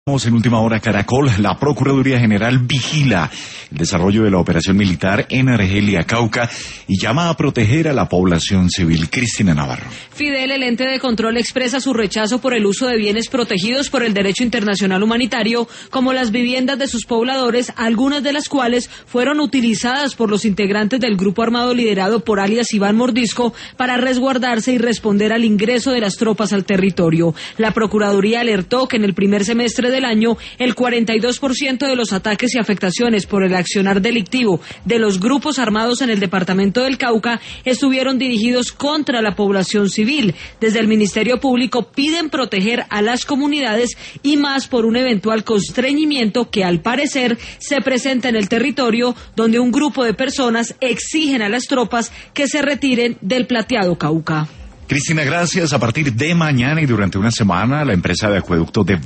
En última hora, Caracol, la Procuraduría General vigila el desarrollo de la operación militar en Argelia, Cauca, y llama a proteger a la población civil. Cristina Navarro. Fidel, el ente de control, expresa su rechazo por el uso de bienes protegidos por el derecho internacional humanitario, como las viviendas de sus pobladores, algunas de las cuales fueron utilizadas por los integrantes del grupo armado liderado por alias Iván Mordisco para resguardarse y responder al ingreso de las tropas al territorio. La Procuraduría alertó que en el primer semestre del año, el 42% de los ataques y afectaciones por el accionar delictivo de los grupos armados en el departamento del Cauca estuvieron dirigidos contra la población civil. Desde el Ministerio Público piden proteger a las comunidades y más por un eventual constreñimiento que al parecer se presenta en el territorio, donde un grupo de personas exigen a las tropas que se retiren del Plateado Cauca. Cristina, gracias. A partir de mañana y durante una semana, la empresa de acueducto de